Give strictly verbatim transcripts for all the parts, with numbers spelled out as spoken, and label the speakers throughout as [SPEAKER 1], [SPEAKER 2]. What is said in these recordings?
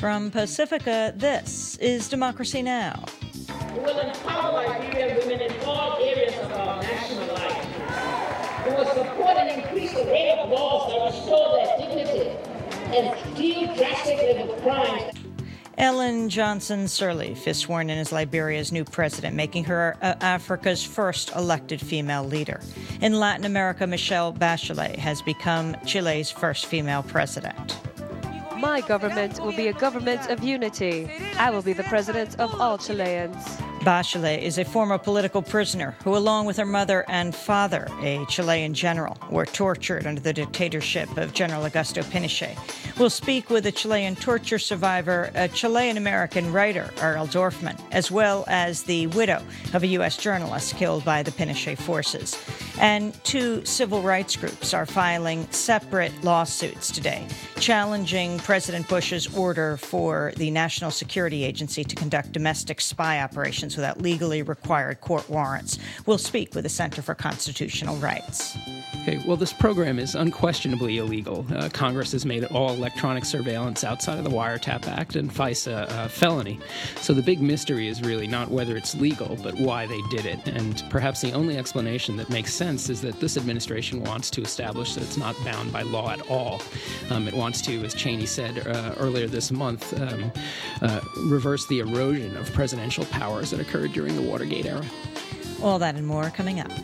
[SPEAKER 1] From Pacifica, this is Democracy Now!
[SPEAKER 2] We will empower Liberian women in all areas of our national life. We will support and increase the rate of laws that restore their dignity and deal drastically with crime.
[SPEAKER 1] Ellen Johnson Sirleaf is sworn in as Liberia's new president, making her uh, Africa's first elected female leader. In Latin America, Michelle Bachelet has become Chile's first female president.
[SPEAKER 3] My government will be a government of unity. I will be the president of all Chileans.
[SPEAKER 1] Bachelet is a former political prisoner who, along with her mother and father, a Chilean general, were tortured under the dictatorship of General Augusto Pinochet. We'll speak with a Chilean torture survivor, a Chilean-American writer, Earl Dorfman, as well as the widow of a U S journalist killed by the Pinochet forces. And two civil rights groups are filing separate lawsuits today, challenging President Bush's order for the National Security Agency to conduct domestic spy operations without legally required court warrants. We'll speak with the Center for Constitutional Rights.
[SPEAKER 4] Okay, well, this program is unquestionably illegal. Uh, Congress has made all electronic surveillance outside of the Wiretap Act and FISA a felony. So the big mystery is really not whether it's legal, but why they did it. And perhaps the only explanation that makes sense is that this administration wants to establish that it's not bound by law at all. Um, it wants to, as Cheney said uh, earlier this month, um, uh, reverse the erosion of presidential powers that occurred during the Watergate era.
[SPEAKER 1] All that and more coming up.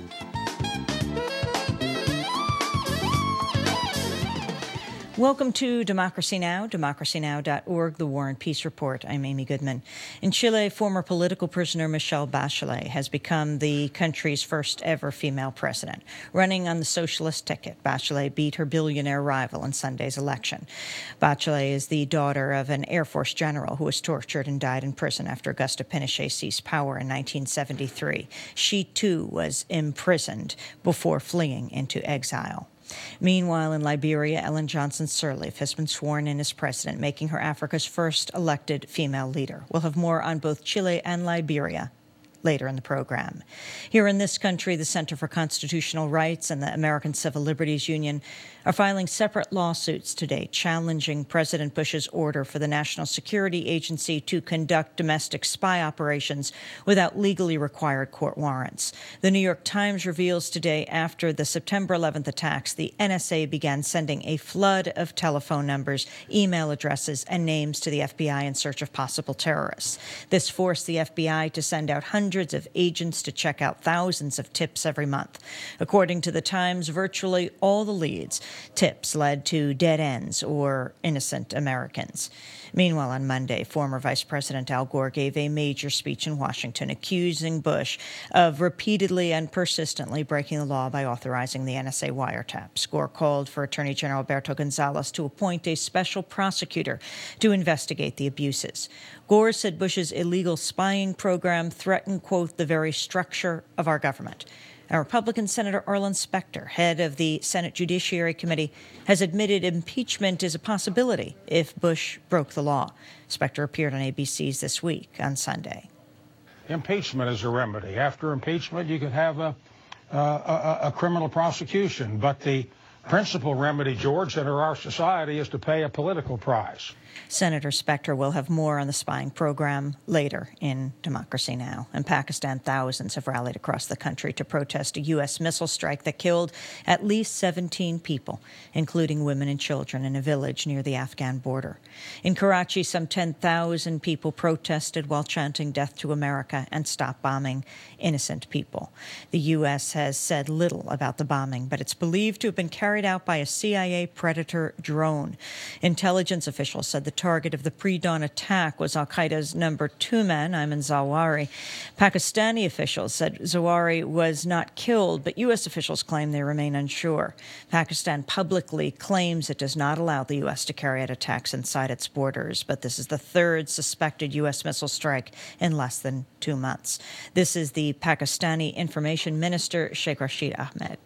[SPEAKER 1] Welcome to Democracy Now!, democracy now dot org, the War and Peace Report. I'm Amy Goodman. In Chile, former political prisoner Michelle Bachelet has become the country's first ever female president. Running on the socialist ticket, Bachelet beat her billionaire rival in Sunday's election. Bachelet is the daughter of an Air Force general who was tortured and died in prison after Augusto Pinochet seized power in nineteen seventy-three. She, too, was imprisoned before fleeing into exile. Meanwhile, in Liberia, Ellen Johnson Sirleaf has been sworn in as president, making her Africa's first elected female leader. We'll have more on both Chile and Liberia later in the program. Here in this country, the Center for Constitutional Rights and the American Civil Liberties Union are filing separate lawsuits today challenging President Bush's order for the National Security Agency to conduct domestic spy operations without legally required court warrants. The New York Times reveals today, after the September eleventh attacks, the N S A began sending a flood of telephone numbers, email addresses, and names to the F B I in search of possible terrorists. This forced the F B I to send out hundreds of agents to check out thousands of tips every month. According to the Times, virtually all the leads, tips led to dead ends or innocent Americans. Meanwhile, on Monday, former Vice President Al Gore gave a major speech in Washington accusing Bush of repeatedly and persistently breaking the law by authorizing the N S A wiretaps. Gore called for Attorney General Alberto Gonzales to appoint a special prosecutor to investigate the abuses. Gore said Bush's illegal spying program threatened, quote, the very structure of our government. And Republican Senator Arlen Specter, head of the Senate Judiciary Committee, has admitted impeachment is a possibility if Bush broke the law. Specter appeared on A B C's This Week on Sunday.
[SPEAKER 5] Impeachment is a remedy. After impeachment, you could have a, a, a, a criminal prosecution. But the principal remedy, George, under our society is to pay a political price.
[SPEAKER 1] Senator Specter will have more on the spying program later in Democracy Now! In Pakistan, thousands have rallied across the country to protest a U S missile strike that killed at least seventeen people, including women and children, in a village near the Afghan border. In Karachi, some ten thousand people protested while chanting "Death to America" and "Stop bombing innocent people." The U S has said little about the bombing, but it's believed to have been carried out by a C I A Predator drone. Intelligence officials said the target of the pre-dawn attack was al-Qaeda's number two man, Ayman Zawahiri. Pakistani officials said Zawahiri was not killed, but U S officials claim they remain unsure. Pakistan publicly claims it does not allow the U S to carry out attacks inside its borders, but this is the third suspected U S missile strike in less than two months. This is the Pakistani Information Minister, Sheikh Rashid Ahmed.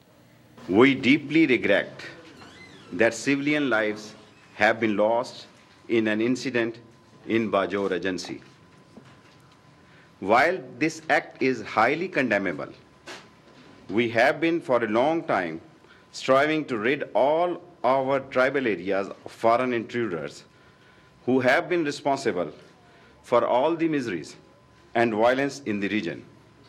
[SPEAKER 6] We deeply regret that civilian lives have been lost in an incident in Bajaur Agency. While this act is highly condemnable, we have been for a long time striving to rid all our tribal areas of foreign intruders who have been responsible for all the miseries and violence in the region.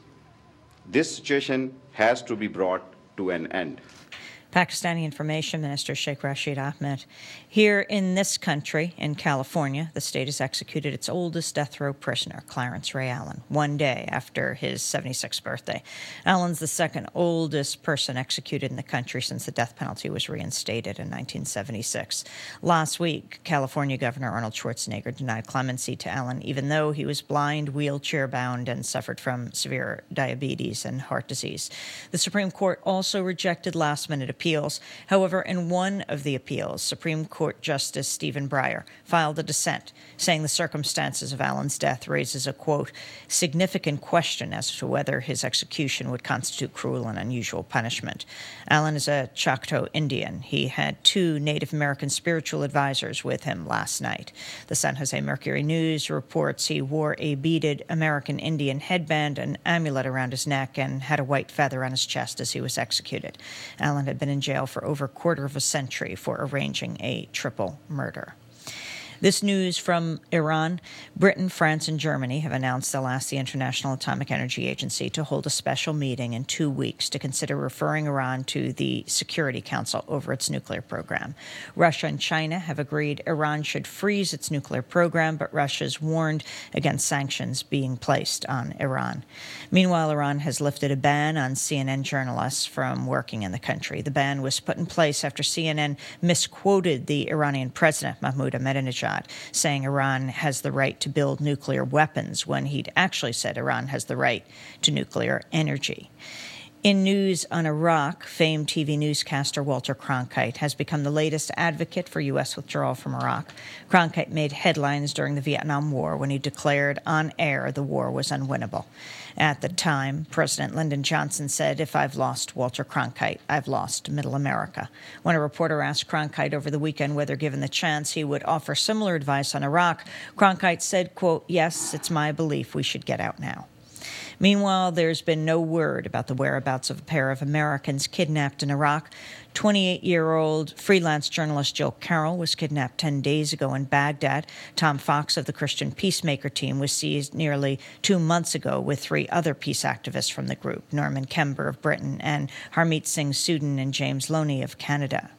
[SPEAKER 6] This situation has to be brought to an end.
[SPEAKER 1] Pakistani Information Minister Sheikh Rashid Ahmed. Here in this country, in California, the state has executed its oldest death row prisoner, Clarence Ray Allen, one day after his seventy-sixth birthday. Allen's the second oldest person executed in the country since the death penalty was reinstated in nineteen seventy-six. Last week, California Governor Arnold Schwarzenegger denied clemency to Allen, even though he was blind, wheelchair-bound, and suffered from severe diabetes and heart disease. The Supreme Court also rejected last-minute appeals. However, in one of the appeals, Supreme Court Justice Stephen Breyer filed a dissent, saying the circumstances of Allen's death raises a, quote, significant question as to whether his execution would constitute cruel and unusual punishment. Allen is a Choctaw Indian. He had two Native American spiritual advisors with him last night. The San Jose Mercury News reports he wore a beaded American Indian headband, an amulet around his neck, and had a white feather on his chest as he was executed. Allen had been in jail for over a quarter of a century for arranging a triple murder. This news from Iran. Britain, France, and Germany have announced they'll ask the International Atomic Energy Agency to hold a special meeting in two weeks to consider referring Iran to the Security Council over its nuclear program. Russia and China have agreed Iran should freeze its nuclear program, but Russia's warned against sanctions being placed on Iran. Meanwhile, Iran has lifted a ban on C N N journalists from working in the country. The ban was put in place after C N N misquoted the Iranian president, Mahmoud Ahmadinejad, saying Iran has the right to build nuclear weapons when he'd actually said Iran has the right to nuclear energy. In news on Iraq, famed T V newscaster Walter Cronkite has become the latest advocate for U S withdrawal from Iraq. Cronkite made headlines during the Vietnam War when he declared on air the war was unwinnable. At the time, President Lyndon Johnson said, "If I've lost Walter Cronkite, I've lost Middle America." When a reporter asked Cronkite over the weekend whether given the chance he would offer similar advice on Iraq, Cronkite said, quote, "Yes, it's my belief we should get out now." Meanwhile, there's been no word about the whereabouts of a pair of Americans kidnapped in Iraq. twenty-eight-year-old freelance journalist Jill Carroll was kidnapped ten days ago in Baghdad. Tom Fox of the Christian Peacemaker team was seized nearly two months ago with three other peace activists from the group, Norman Kember of Britain and Harmeet Singh Sudhin and James Loney of Canada.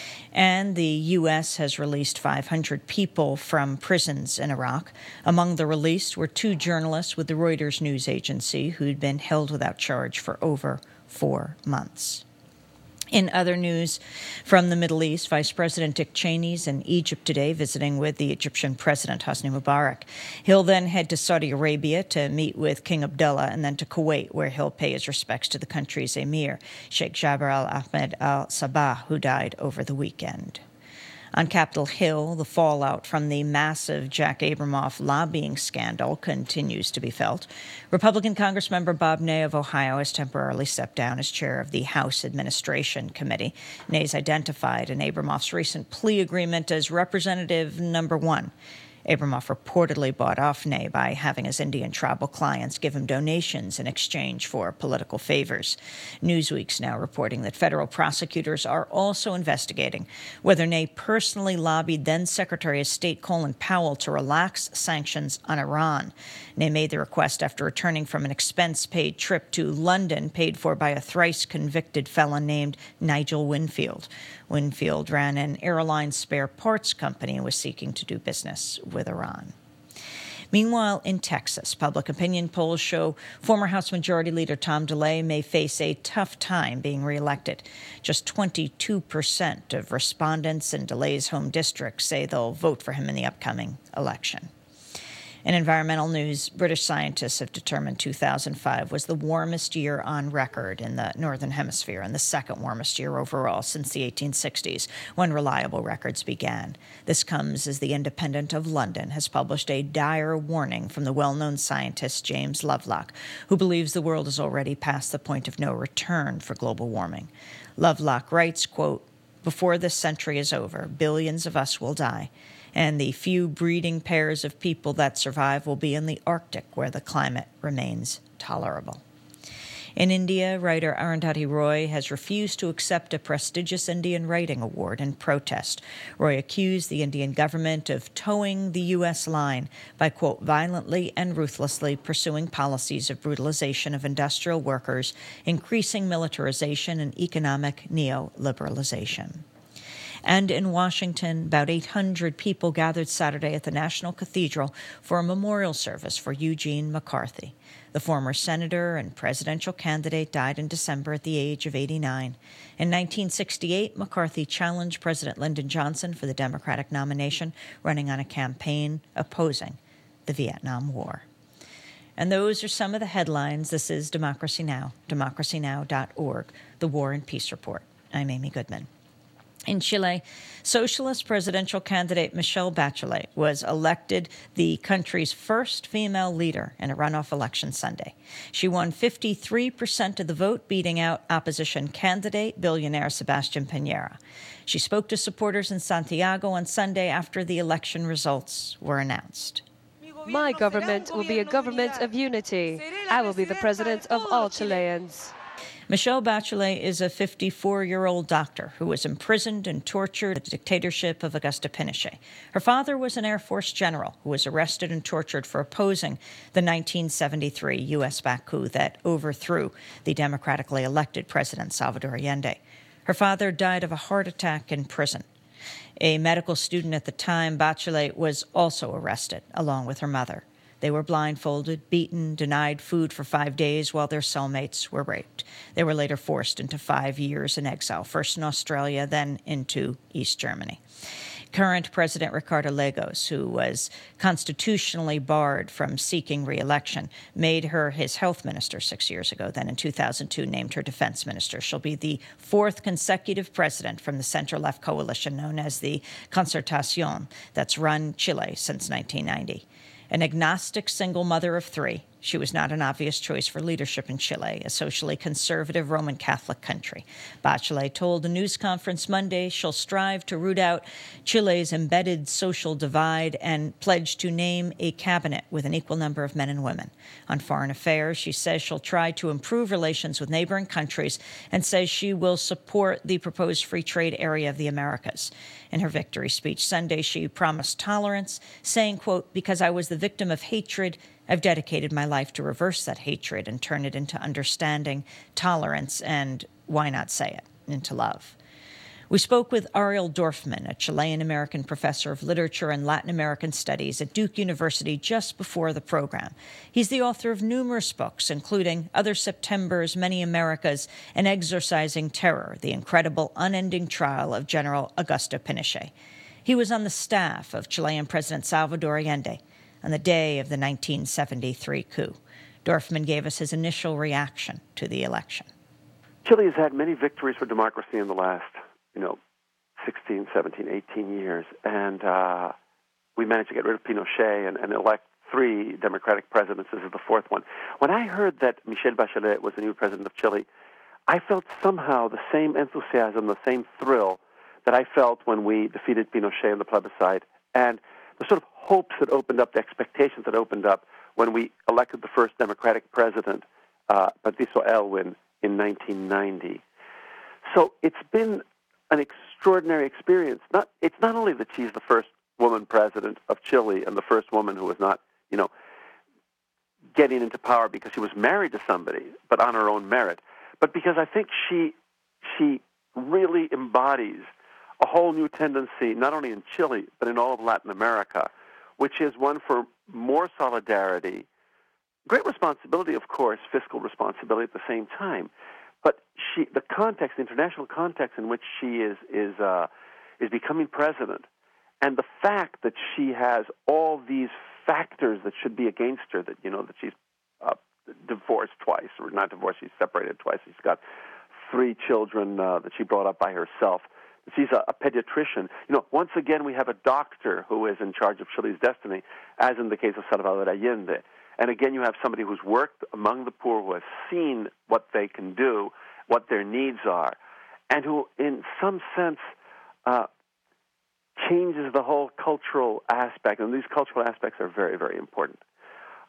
[SPEAKER 1] And the U S has released five hundred people from prisons in Iraq. Among the released were two journalists with the Reuters news agency who'd been held without charge for over four months. In other news from the Middle East, Vice President Dick Cheney's in Egypt today, visiting with the Egyptian President Hosni Mubarak. He'll then head to Saudi Arabia to meet with King Abdullah and then to Kuwait, where he'll pay his respects to the country's emir, Sheikh Jabir Al Ahmed Al Sabah, who died over the weekend. On Capitol Hill, the fallout from the massive Jack Abramoff lobbying scandal continues to be felt. Republican Congressmember Bob Ney of Ohio has temporarily stepped down as chair of the House Administration Committee. Ney's identified in Abramoff's recent plea agreement as representative number one. Abramoff reportedly bought off Ney by having his Indian tribal clients give him donations in exchange for political favors. Newsweek's now reporting that federal prosecutors are also investigating whether Ney personally lobbied then-Secretary of State Colin Powell to relax sanctions on Iran. Ney made the request after returning from an expense-paid trip to London paid for by a thrice-convicted felon named Nigel Winfield. Winfield ran an airline spare parts company and was seeking to do business with Iran. Meanwhile, in Texas, public opinion polls show former House Majority Leader Tom DeLay may face a tough time being reelected. Just twenty-two percent of respondents in DeLay's home district say they'll vote for him in the upcoming election. In environmental news, British scientists have determined two thousand five was the warmest year on record in the Northern Hemisphere and the second warmest year overall since the eighteen sixties, when reliable records began. This comes as the Independent of London has published a dire warning from the well-known scientist James Lovelock, who believes the world is already past the point of no return for global warming. Lovelock writes, quote, "Before this century is over, billions of us will die, and the few breeding pairs of people that survive will be in the Arctic, where the climate remains tolerable." In India, writer Arundhati Roy has refused to accept a prestigious Indian Writing Award in protest. Roy accused the Indian government of towing the U S line by, quote, violently and ruthlessly pursuing policies of brutalization of industrial workers, increasing militarization, and economic neoliberalization. And in Washington, about eight hundred people gathered Saturday at the National Cathedral for a memorial service for Eugene McCarthy. The former senator and presidential candidate died in December at the age of eighty-nine. In nineteen sixty-eight, McCarthy challenged President Lyndon Johnson for the Democratic nomination, running on a campaign opposing the Vietnam War. And those are some of the headlines. This is Democracy Now!, democracy now dot org, the War and Peace Report. I'm Amy Goodman. In Chile, socialist presidential candidate Michelle Bachelet was elected the country's first female leader in a runoff election Sunday. She won fifty-three percent of the vote, beating out opposition candidate billionaire Sebastian Piñera. She spoke to supporters in Santiago on Sunday after the election results were announced.
[SPEAKER 3] My government will be a government of unity. I will be the president of all Chileans.
[SPEAKER 1] Michelle Bachelet is a fifty-four-year-old doctor who was imprisoned and tortured in the dictatorship of Augusto Pinochet. Her father was an Air Force general who was arrested and tortured for opposing the nineteen seventy-three U S-backed coup that overthrew the democratically elected President Salvador Allende. Her father died of a heart attack in prison. A medical student at the time, Bachelet was also arrested, along with her mother. They were blindfolded, beaten, denied food for five days while their cellmates were raped. They were later forced into five years in exile, first in Australia, then into East Germany. Current President Ricardo Lagos, who was constitutionally barred from seeking re-election, made her his health minister six years ago, then in two thousand two named her defense minister. She'll be the fourth consecutive president from the center-left coalition known as the Concertación that's run Chile since nineteen ninety. An agnostic single mother of three, she was not an obvious choice for leadership in Chile, a socially conservative Roman Catholic country. Bachelet told a news conference Monday she'll strive to root out Chile's embedded social divide and pledged to name a cabinet with an equal number of men and women. On foreign affairs, she says she'll try to improve relations with neighboring countries and says she will support the proposed free trade area of the Americas. In her victory speech Sunday, she promised tolerance, saying, quote, because I was the victim of hatred, I've dedicated my life to reverse that hatred and turn it into understanding, tolerance, and, why not say it, into love. We spoke with Ariel Dorfman, a Chilean-American professor of literature and Latin American studies at Duke University, just before the program. He's the author of numerous books, including Other Septembers, Many Americas, and Exorcising Terror, the incredible unending trial of General Augusto Pinochet. He was on the staff of Chilean President Salvador Allende on the day of the nineteen seventy-three coup. Dorfman gave us his initial reaction to the election.
[SPEAKER 7] Chile has had many victories for democracy in the last, you know, sixteen, seventeen, eighteen years, and uh, we managed to get rid of Pinochet and, and elect three Democratic presidents. This is the fourth one. When I heard that Michelle Bachelet was the new president of Chile, I felt somehow the same enthusiasm, the same thrill that I felt when we defeated Pinochet in the plebiscite, and the sort of hopes that opened up, the expectations that opened up when we elected the first Democratic president, uh, Patricio Aylwin, in nineteen ninety. So it's been an extraordinary experience. Not, it's not only that she's the first woman president of Chile and the first woman who was not, you know, getting into power because she was married to somebody, but on her own merit, but because I think she she really embodies a whole new tendency, not only in Chile, but in all of Latin America, which is one for more solidarity, great responsibility, of course, fiscal responsibility at the same time. But she, the context, the international context in which she is is uh, is becoming president, and the fact that she has all these factors that should be against her, that, you know, that she's uh, divorced twice, or not divorced, she's separated twice. She's got three children uh, that she brought up by herself. She's a, a pediatrician. You know, once again, we have a doctor who is in charge of Chile's destiny, as in the case of Salvador Allende. And again, you have somebody who's worked among the poor, who has seen what they can do, what their needs are, and who, in some sense, uh, changes the whole cultural aspect. And these cultural aspects are very, very important.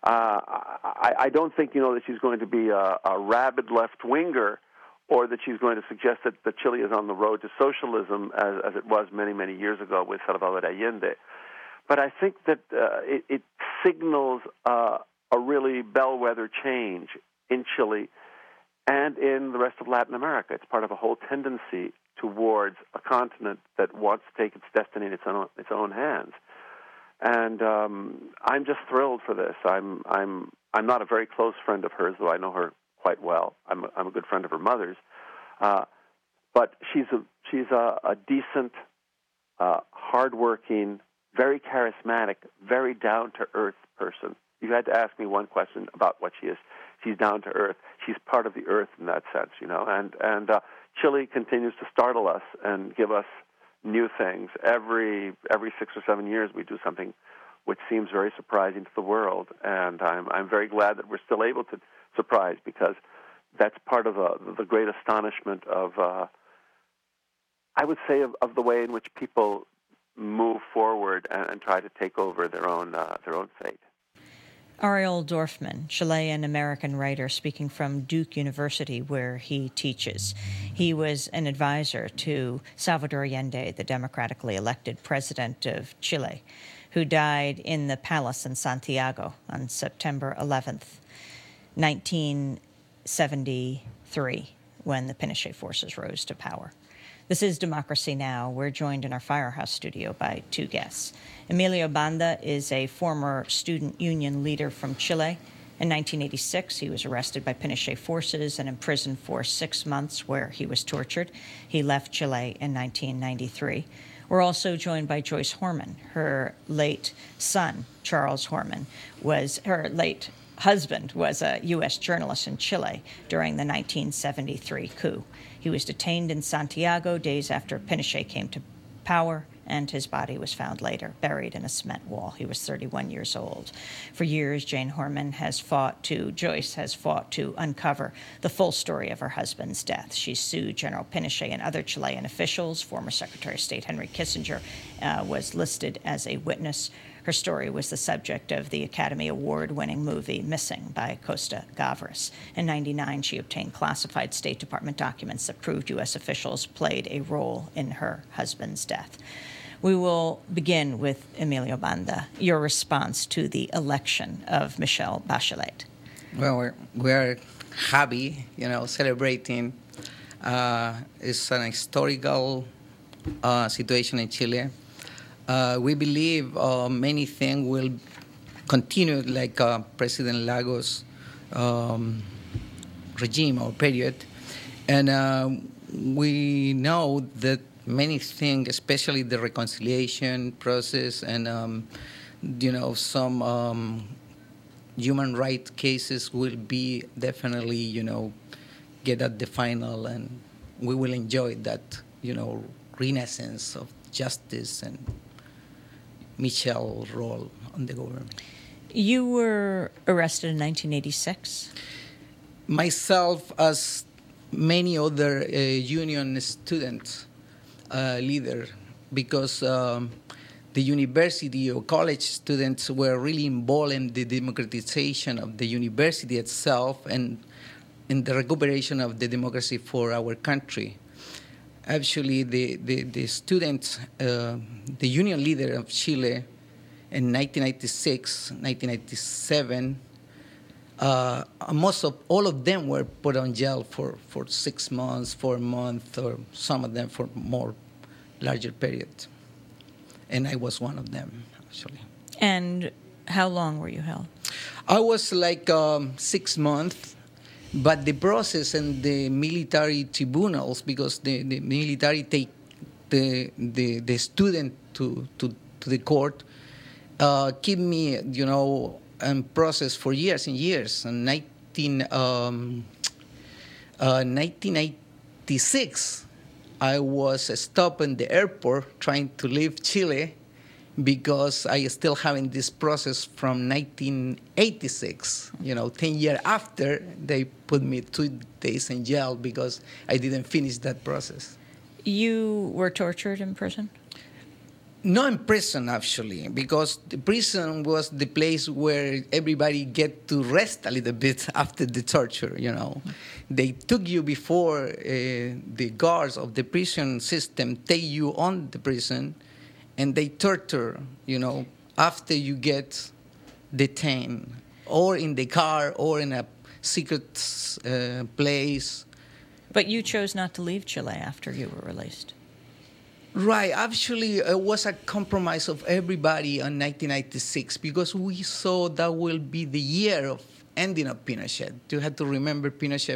[SPEAKER 7] I, I don't think, you know, that she's going to be a, a rabid left-winger, or that she's going to suggest that, that Chile is on the road to socialism as, as it was many, many years ago with Salvador Allende. But I think that uh, it, it signals uh, a really bellwether change in Chile and in the rest of Latin America. It's part of a whole tendency towards a continent that wants to take its destiny in its own, its own hands. And um, I'm just thrilled for this. I'm I'm I'm not a very close friend of hers, though I know her quite well. I'm a, I'm a good friend of her mother's, uh, but she's a she's a, a decent, uh, hardworking, very charismatic, very down to earth person. You had to ask me one question about what she is. She's down to earth. She's part of the earth in that sense, you know. And and uh, Chile continues to startle us and give us new things. Every every six or seven years, we do something which seems very surprising to the world, and I'm I'm very glad that we're still able to surprise, because that's part of uh, the great astonishment of, uh, I would say, of, of the way in which people move forward and, and try to take over their own uh, their own fate.
[SPEAKER 1] Ariel Dorfman, Chilean-American writer speaking from Duke University, where he teaches. He was an advisor to Salvador Allende, the democratically elected president of Chile, who died in the palace in Santiago on September eleventh, nineteen seventy-three, when the Pinochet forces rose to power. This is Democracy Now! We're joined in our Firehouse studio by two guests. Emilio Banda is a former student union leader from Chile. In nineteen eighty-six, he was arrested by Pinochet forces and imprisoned for six months, where he was tortured. He left Chile in nineteen ninety-three. We're also joined by Joyce Horman. Her late son, Charles Horman, was her late husband was a U S journalist in Chile during the nineteen seventy-three coup. He was detained in Santiago days after Pinochet came to power, and his body was found later, buried in a cement wall. He was thirty-one years old. For years, Jane Horman has fought to, Joyce has fought to uncover the full story of her husband's death. She sued General Pinochet and other Chilean officials. Former Secretary of State Henry Kissinger uh, was listed as a witness. Her story was the subject of the Academy Award-winning movie Missing by Costa Gavras. In ninety-nine, she obtained classified State Department documents that proved U S officials played a role in her husband's death. We will begin with Emilio Banda, your response to the election of Michelle Bachelet.
[SPEAKER 8] Well, we're, we're happy, you know, celebrating. Uh, it's an historical uh, situation in Chile. Uh, we believe uh, many things will continue, like uh, President Lagos' um, regime or period. And uh, we know that many things, especially the reconciliation process and, um, you know, some um, human rights cases will be definitely, you know, get at the final, and we will enjoy that, you know, renaissance of justice and Michelle's role on the government.
[SPEAKER 1] You were arrested in nineteen eighty-six?
[SPEAKER 8] Myself, as many other uh, union students, uh, leader, because um, the university or college students were really involved in the democratization of the university itself and in the recuperation of the democracy for our country. Actually, the, the, the students, uh, the union leader of Chile in nineteen ninety-six, nineteen ninety-seven, uh, most of, all of them were put on jail for, for six months, four months, or some of them for more larger period. And I was one of them, actually.
[SPEAKER 1] And how long were you held?
[SPEAKER 8] I was like um, six months. But the process and the military tribunals, because the, the military take the, the the student to to, to the court, uh, keep me, you know, in process for years and years. In nineteen, um, uh, nineteen ninety-six, I was stopped in the airport trying to leave Chile because I still having this process from nineteen eighty-six. You know, ten years after, they put me two days in jail because I didn't finish that process.
[SPEAKER 1] You were tortured in prison?
[SPEAKER 8] Not in prison, actually, because the prison was the place where everybody get to rest a little bit after the torture, you know. They took you before uh, the guards of the prison system take you on the prison, and they torture, you know, after you get detained, or in the car, or in a secret uh, place.
[SPEAKER 1] But you chose not to leave Chile after you were released.
[SPEAKER 8] Right. Actually, it was a compromise of everybody in nineteen ninety-six because we saw that will be the year of ending up Pinochet. You had to remember Pinochet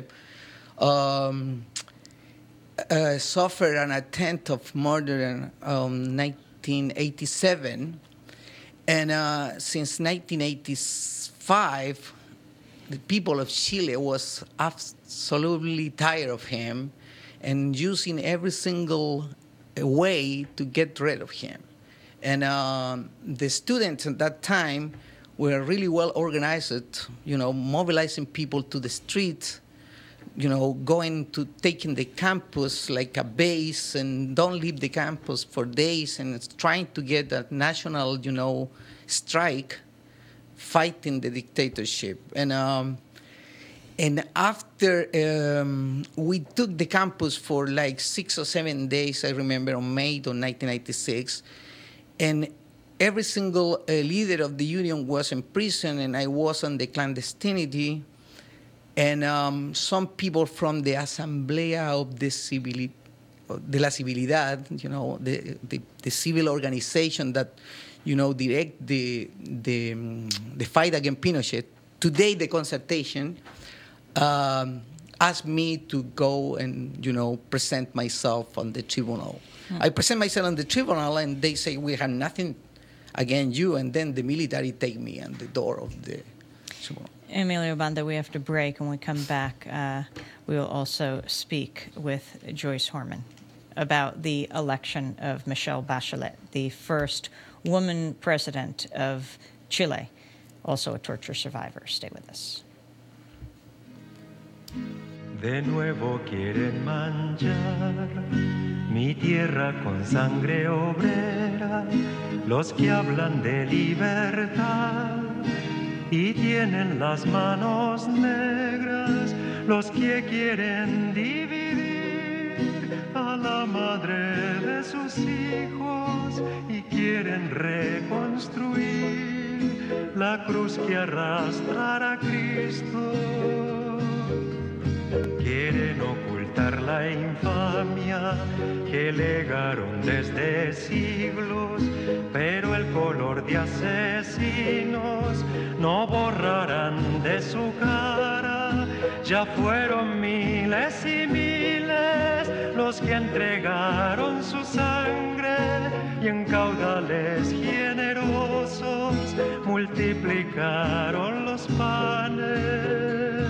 [SPEAKER 8] um, uh, suffered an attempt of murder in um, nineteen eighty-seven. And uh, since nineteen eighty-five, the people of Chile was absolutely tired of him and using every single way to get rid of him. And um, the students at that time were really well organized, you know, mobilizing people to the streets, you know, going to taking the campus like a base and don't leave the campus for days and trying to get a national, you know, strike, fighting the dictatorship. And um, And after um, we took the campus for like six or seven days, I remember, on May of nineteen ninety-six, and every single uh, leader of the union was in prison, and I was on the clandestinity, and um, some people from the Asamblea of the Civili- de la Civilidad, you know, the, the, the civil organization that, you know, direct the, the, um, the fight against Pinochet, today the concertation, Um, asked me to go and, you know, present myself on the tribunal. Mm. I present myself on the tribunal, and they say, we have nothing against you, and then the military take me on the door of the tribunal.
[SPEAKER 1] Emilio Banda, we have to break. When we come back, uh, we will also speak with Joyce Horman about the election of Michelle Bachelet, the first woman president of Chile, also a torture survivor. Stay with us.
[SPEAKER 9] De nuevo quieren manchar mi tierra con sangre obrera, los que hablan de libertad y tienen las manos negras, los que quieren dividir a la madre de sus hijos y quieren reconstruir la cruz que arrastra a Cristo. Quieren ocultar la infamia que legaron desde siglos, pero el color de asesinos no borrarán de su cara. Ya fueron miles y miles los que entregaron su sangre y en caudales generosos multiplicaron los panes.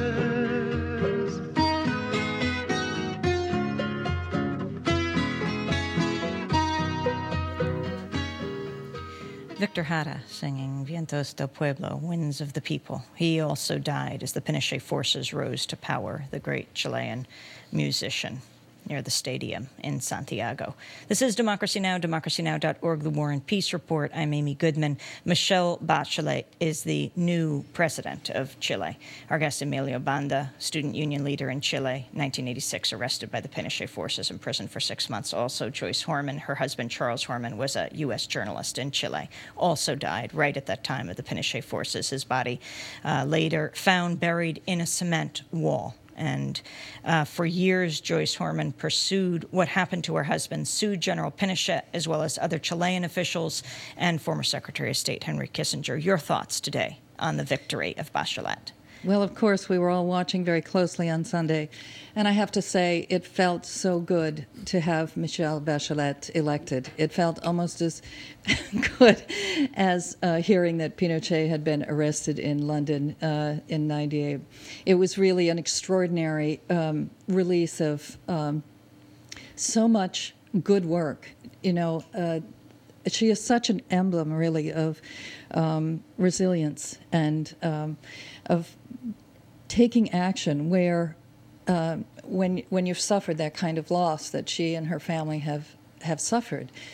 [SPEAKER 1] Victor Jara singing Vientos del Pueblo, Winds of the People. He also died as the Pinochet forces rose to power, the great Chilean musician, near the stadium in Santiago. This is Democracy Now!, democracy now dot org, The War and Peace Report. I'm Amy Goodman. Michelle Bachelet is the new president of Chile. Our guest, Emilio Banda, student union leader in Chile, nineteen eighty-six, arrested by the Pinochet forces, imprisoned for six months. Also, Joyce Horman, her husband, Charles Horman, was a U S journalist in Chile, also died right at that time of the Pinochet forces. His body uh, later found buried in a cement wall. And uh, for years, Joyce Horman pursued what happened to her husband, sued General Pinochet, as well as other Chilean officials, and former Secretary of State Henry Kissinger. Your thoughts today on the victory of Bachelet?
[SPEAKER 10] Well, of course, we were all watching very closely on Sunday. And I have to say, it felt so good to have Michelle Bachelet elected. It felt almost as good as uh, hearing that Pinochet had been arrested in London uh, in ninety-eight. It was really an extraordinary um, release of um, so much good work. You know, uh, she is such an emblem, really, of um, resilience and um, of taking action where uh, when when you've suffered that kind of loss that she and her family have have suffered,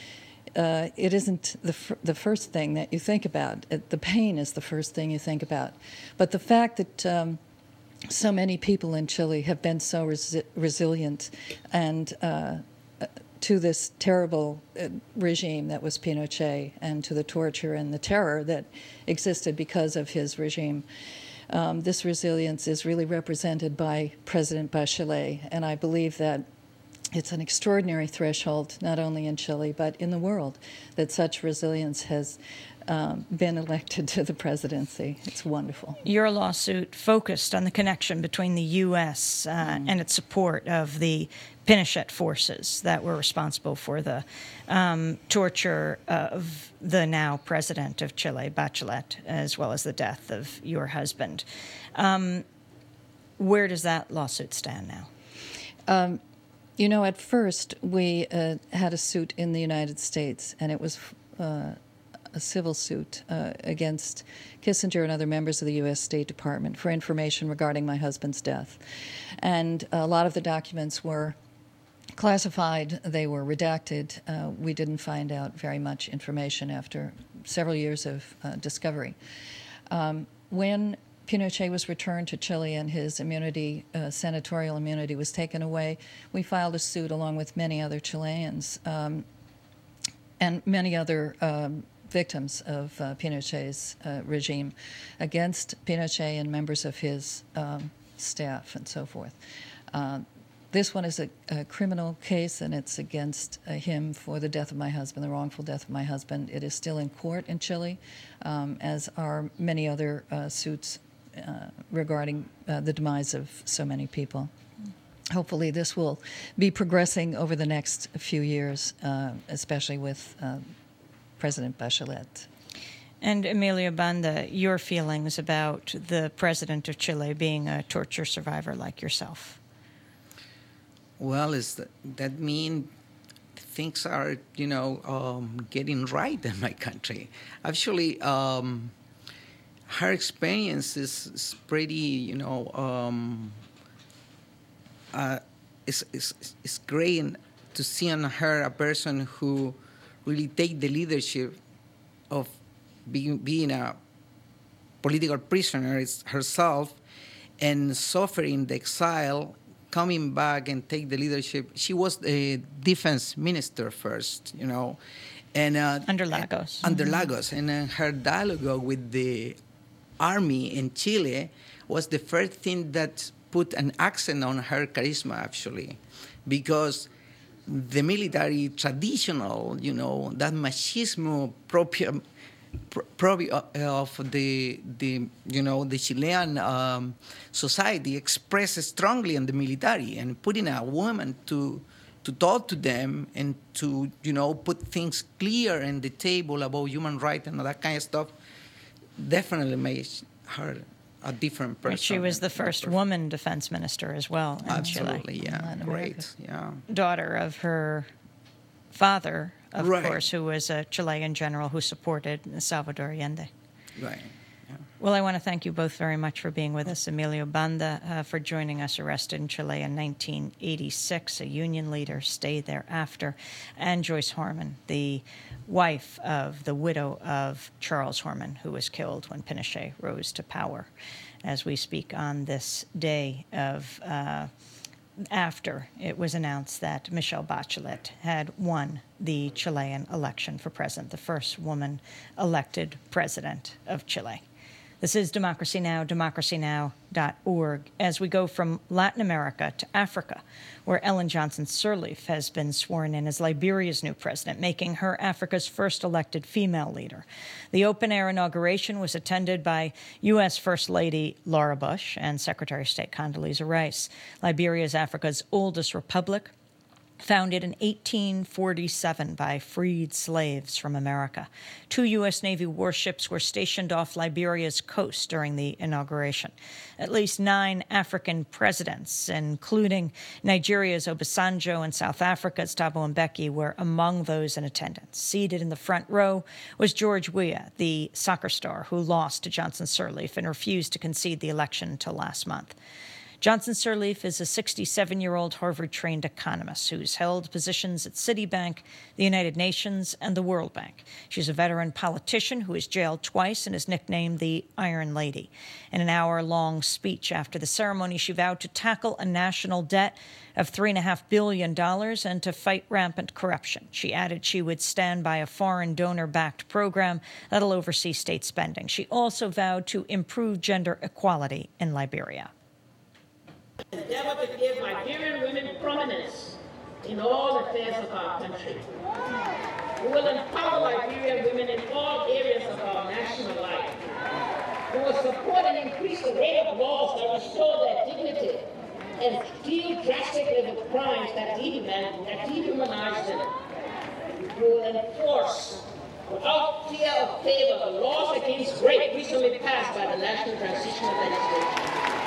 [SPEAKER 10] uh, it isn't the, f- the first thing that you think about. It, the pain is the first thing you think about. But the fact that um, so many people in Chile have been so resi- resilient and uh, to this terrible uh, regime that was Pinochet, and to the torture and the terror that existed because of his regime. Um, this resilience is really represented by President Bachelet, and I believe that it's an extraordinary threshold, not only in Chile, but in the world, that such resilience has um, been elected to the presidency. It's wonderful.
[SPEAKER 1] Your lawsuit focused on the connection between the U S uh, mm. and its support of the Pinochet forces that were responsible for the um, torture of the now president of Chile, Bachelet, as well as the death of your husband. Um, where does that lawsuit stand now?
[SPEAKER 10] Um, you know, at first we uh, had a suit in the United States, and it was uh, a civil suit uh, against Kissinger and other members of the U S State Department for information regarding my husband's death. And a lot of the documents were classified, they were redacted. Uh, we didn't find out very much information after several years of uh, discovery. Um, when Pinochet was returned to Chile and his immunity, uh, senatorial immunity was taken away, we filed a suit along with many other Chileans um, and many other um, victims of uh, Pinochet's uh, regime against Pinochet and members of his um, staff and so forth. Uh, This one is a, a criminal case, and it's against uh, him for the death of my husband, the wrongful death of my husband. It is still in court in Chile, um, as are many other uh, suits uh, regarding uh, the demise of so many people. Hopefully this will be progressing over the next few years, uh, especially with uh, President Bachelet.
[SPEAKER 1] And Emilio Banda, your feelings about the president of Chile being a torture survivor like yourself?
[SPEAKER 8] Well, is that, that mean things are, you know, um, getting right in my country? Actually, um, her experience is, is pretty, you know, um, uh, it's, it's, it's great to see on her a person who really take the leadership of being, being a political prisoner herself and suffering the exile, coming back and take the leadership. She was the defense minister first, you know, and uh,
[SPEAKER 1] under Lagos.
[SPEAKER 8] And, under mm-hmm. Lagos, and uh, her dialogue with the army in Chile was the first thing that put an accent on her charisma, actually, because the military traditional, you know, that machismo proprio. Probably of the the you know the Chilean um, society expresses strongly in the military, and putting a woman to to talk to them and to you know put things clear in the table about human rights and all that kind of stuff definitely made her a different person.
[SPEAKER 1] She was the first woman defense minister as well in
[SPEAKER 8] Absolutely,
[SPEAKER 1] Chile.
[SPEAKER 8] yeah, great, yeah.
[SPEAKER 1] Daughter of her father, of
[SPEAKER 8] right.
[SPEAKER 1] course, who was a Chilean general who supported Salvador Allende.
[SPEAKER 8] Right. Yeah.
[SPEAKER 1] Well, I want to thank you both very much for being with us. Emilio Banda, uh, for joining us, arrested in Chile in nineteen eighty-six, a union leader, stayed there after. And Joyce Horman, the wife of the widow of Charles Horman, who was killed when Pinochet rose to power, as we speak on this day of... Uh, after it was announced that Michelle Bachelet had won the Chilean election for president, the first woman elected president of Chile. This is Democracy Now!, democracy now dot org, as we go from Latin America to Africa, where Ellen Johnson Sirleaf has been sworn in as Liberia's new president, making her Africa's first elected female leader. The open-air inauguration was attended by U S First Lady Laura Bush and Secretary of State Condoleezza Rice. Liberia is Africa's oldest republic, founded in eighteen forty-seven by freed slaves from America. Two U S Navy warships were stationed off Liberia's coast during the inauguration. At least nine African presidents, including Nigeria's Obasanjo and South Africa's Thabo Mbeki, were among those in attendance. Seated in the front row was George Weah, the soccer star who lost to Johnson Sirleaf and refused to concede the election until last month. Johnson Sirleaf is a sixty-seven-year-old Harvard-trained economist who's held positions at Citibank, the United Nations, and the World Bank. She's a veteran politician who was jailed twice and is nicknamed the Iron Lady. In an hour-long speech after the ceremony, she vowed to tackle a national debt of three point five billion dollars and to fight rampant corruption. She added she would stand by a foreign donor-backed program that'll oversee state spending. She also vowed to improve gender equality in Liberia.
[SPEAKER 2] Endeavor to give Liberian women prominence in all affairs of our country. We will empower Liberian women in all areas of our national life. We will support and increase the rate of laws that restore their dignity and deal drastically with crimes that dehuman- that dehumanize them. We will enforce, without fear of favor, the laws against rape recently passed by the National Transitional Legislature.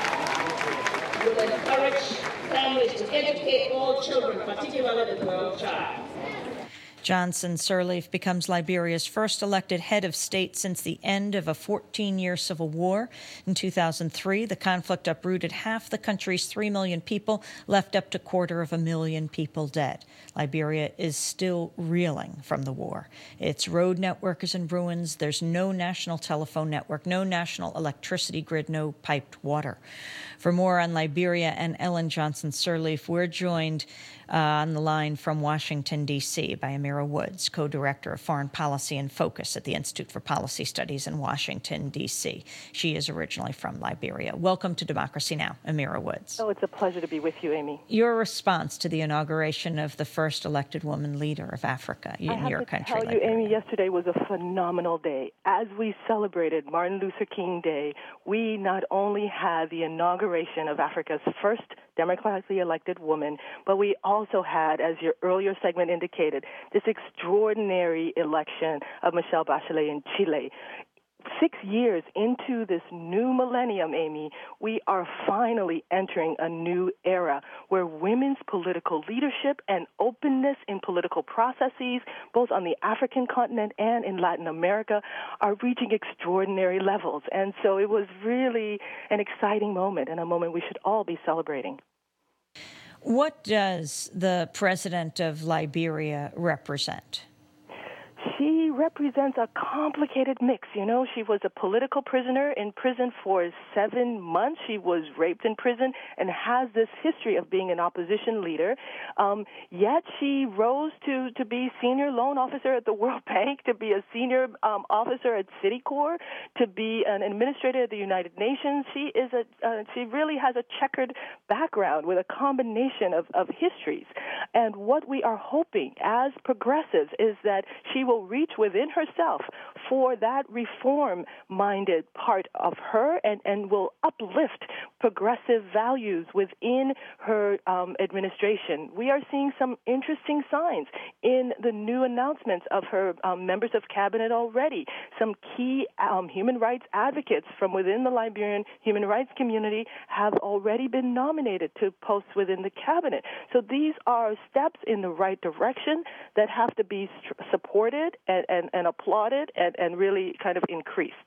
[SPEAKER 2] We will encourage families to educate all children, particularly the girl child.
[SPEAKER 1] Johnson Sirleaf becomes Liberia's first elected head of state since the end of a fourteen-year civil war. In two thousand three, the conflict uprooted half the country's three million people, left up to quarter of a million people dead. Liberia is still reeling from the war. Its road network is in ruins. There's no national telephone network, no national electricity grid, no piped water. For more on Liberia and Ellen Johnson Sirleaf, we're joined Uh, on the line from Washington, D C by Amira Woods, co-director of Foreign Policy and Focus at the Institute for Policy Studies in Washington, D C She is originally from Liberia. Welcome to Democracy Now!, Amira Woods.
[SPEAKER 11] Oh, it's a pleasure to be with you, Amy.
[SPEAKER 1] Your response to the inauguration of the first elected woman leader of Africa in
[SPEAKER 11] I have
[SPEAKER 1] your
[SPEAKER 11] to
[SPEAKER 1] country,
[SPEAKER 11] tell you,
[SPEAKER 1] Liberia.
[SPEAKER 11] Amy, yesterday was a phenomenal day. As we celebrated Martin Luther King Day, we not only had the inauguration of Africa's first democratically elected woman, but we also had, as your earlier segment indicated, this extraordinary election of Michelle Bachelet in Chile. Six years into this new millennium, Amy, we are finally entering a new era where women's political leadership and openness in political processes, both on the African continent and in Latin America, are reaching extraordinary levels. And so it was really an exciting moment and a moment we should all be celebrating.
[SPEAKER 1] What does the president of Liberia represent?
[SPEAKER 11] She represents a complicated mix. You know, she was a political prisoner in prison for seven months. She was raped in prison and has this history of being an opposition leader. Um, yet she rose to, to be senior loan officer at the World Bank, to be a senior um, officer at Citicorp, to be an administrator at the United Nations. She is a uh, she really has a checkered background with a combination of, of histories. And what we are hoping as progressives is that she will reach within herself for that reform-minded part of her and, and will uplift progressive values within her um, administration. We are seeing some interesting signs in the new announcements of her um, members of cabinet already. Some key um, human rights advocates from within the Liberian human rights community have already been nominated to posts within the cabinet. So these are steps in the right direction that have to be st- supported and, and, and applauded and, and really kind of increased.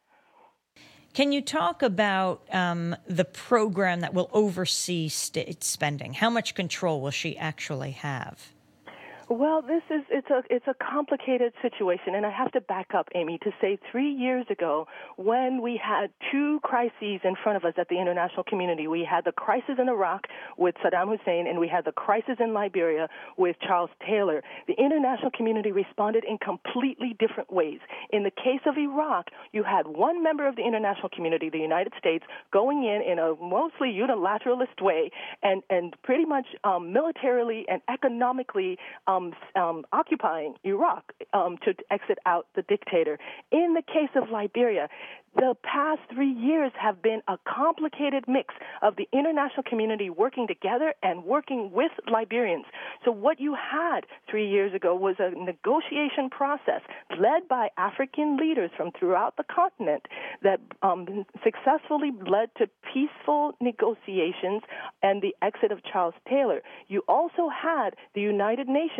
[SPEAKER 1] Can you talk about um, the program that will oversee state spending? How much control will she actually have?
[SPEAKER 11] Well, this is it's a it's a complicated situation, and I have to back up, Amy, to say three years ago when we had two crises in front of us at the international community. We had the crisis in Iraq with Saddam Hussein, and we had the crisis in Liberia with Charles Taylor. The international community responded in completely different ways. In the case of Iraq, you had one member of the international community, the United States, going in in a mostly unilateralist way and, and pretty much um, militarily and economically um, Um, um, occupying Iraq um, to exit out the dictator. In the case of Liberia, the past three years have been a complicated mix of the international community working together and working with Liberians. So what you had three years ago was a negotiation process led by African leaders from throughout the continent that um, successfully led to peaceful negotiations and the exit of Charles Taylor. You also had the United Nations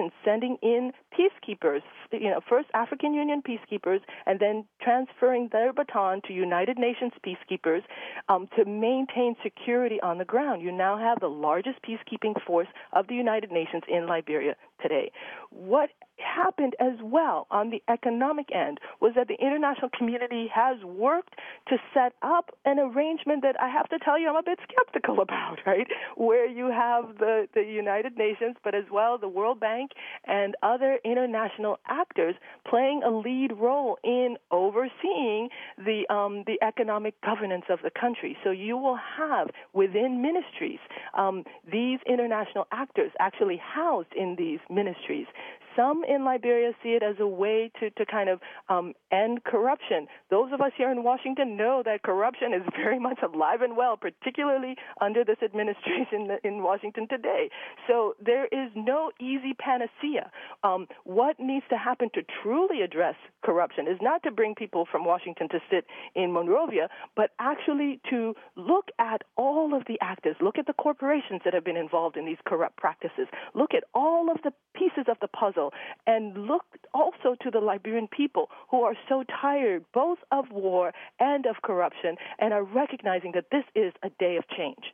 [SPEAKER 11] Nations sending in peacekeepers, you know, first African Union peacekeepers, and then transferring their baton to United Nations peacekeepers um, to maintain security on the ground. You now have the largest peacekeeping force of the United Nations in Liberia today. What happened as well on the economic end was that the international community has worked to set up an arrangement that I have to tell you I'm a bit skeptical about, right? Where you have the, the United Nations, but as well the World Bank and other international actors playing a lead role in overseeing the um, the economic governance of the country. So you will have within ministries um, these international actors actually housed in these ministries. Some in Liberia see it as a way to, to kind of um, end corruption. Those of us here in Washington know that corruption is very much alive and well, particularly under this administration in Washington today. So there is no easy panacea. Um, what needs to happen to truly address corruption is not to bring people from Washington to sit in Monrovia, but actually to look at all of the actors, look at the corporations that have been involved in these corrupt practices, look at all of the pieces of the puzzle, and look also to the Liberian people who are so tired both of war and of corruption and are recognizing that this is a day of change.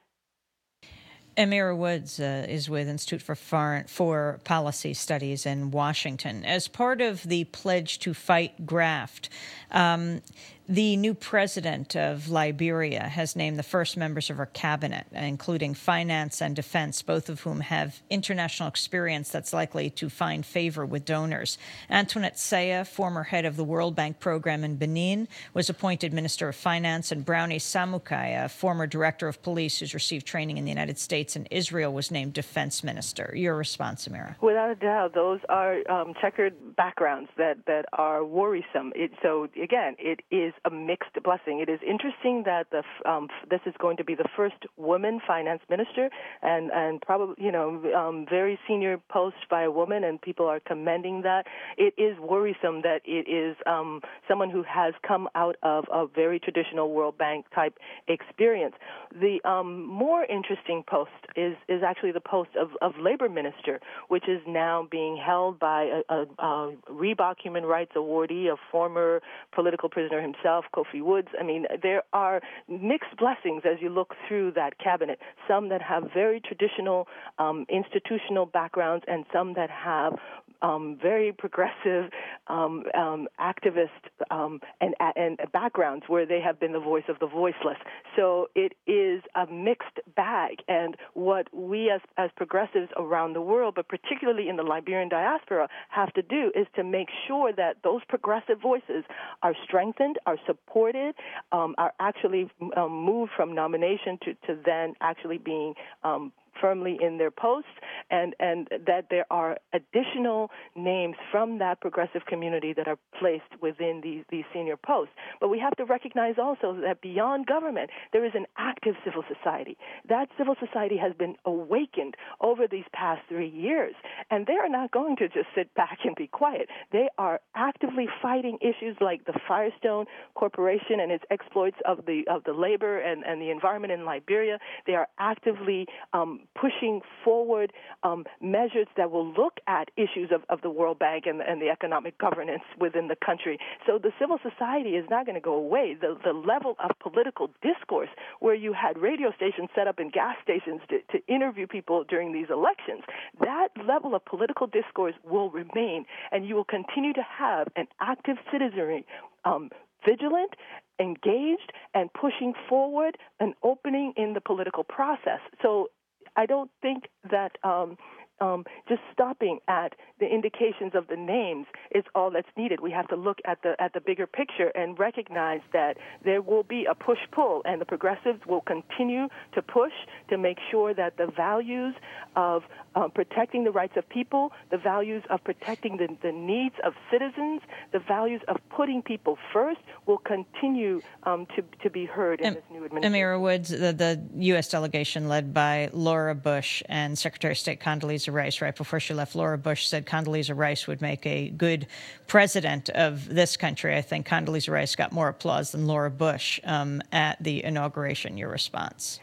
[SPEAKER 1] Amira Woods uh, is with Institute for Foreign for Policy Studies in Washington. As part of the pledge to fight graft, um, the new president of Liberia has named the first members of her cabinet, including finance and defense, both of whom have international experience that's likely to find favor with donors. Antoinette Seya, former head of the World Bank program in Benin, was appointed Minister of Finance, and Brownie Samukai, a former director of police who's received training in the United States and Israel, was named defense minister. Your response, Amira?
[SPEAKER 11] Without a doubt, those are um, checkered backgrounds that, that are worrisome. It, so, again, it is a mixed blessing. It is interesting that the um, this is going to be the first woman finance minister, and, and probably, you know, um, very senior post by a woman, and people are commending that. It is worrisome that it is um, someone who has come out of a very traditional World Bank type experience. The um, more interesting post is, is actually the post of, of labor minister, which is now being held by a, a, a Reebok Human Rights awardee, a former political prisoner himself, Kofi Woods. I mean, there are mixed blessings as you look through that cabinet, some that have very traditional um, institutional backgrounds and some that have um, very progressive um, um, activist um, and, and backgrounds where they have been the voice of the voiceless. So it is a mixed bag, and what we as, as progressives around the world, but particularly in the Liberian diaspora, have to do is to make sure that those progressive voices are strengthened, are supported, um, are actually um, moved from nomination to, to then actually being um, firmly in their posts, and, and that there are additional names from that progressive community that are placed within these, these senior posts. But we have to recognize also that beyond government, there is an active civil society. That civil society has been awakened over these past three years, and they are not going to just sit back and be quiet. They are actively fighting issues like the Firestone Corporation and its exploits of the of the labor and, and the environment in Liberia. They are actively um, pushing forward um, measures that will look at issues of, of the World Bank and, and the economic governance within the country. So the civil society is not going to go away. The, the level of political discourse where you had radio stations set up in gas stations to, to interview people during these elections, that level of political discourse will remain, and you will continue to have an active citizenry um, vigilant, engaged, and pushing forward an opening in the political process. So I don't think that um, um, just stopping at the indications of the names is all that's needed. We have to look at the at the bigger picture and recognize that there will be a push-pull, and the progressives will continue to push to make sure that the values of uh, protecting the rights of people, the values of protecting the, the needs of citizens, the values of putting people first will continue um, to, to be heard in um, this new administration.
[SPEAKER 1] Amira Woods, the, the U S delegation led by Laura Bush and Secretary of State Condoleezza Rice, right before she left, Laura Bush said Condoleezza Rice would make a good president of this country. I think Condoleezza Rice got more applause than Laura Bush um, at the inauguration. Your response?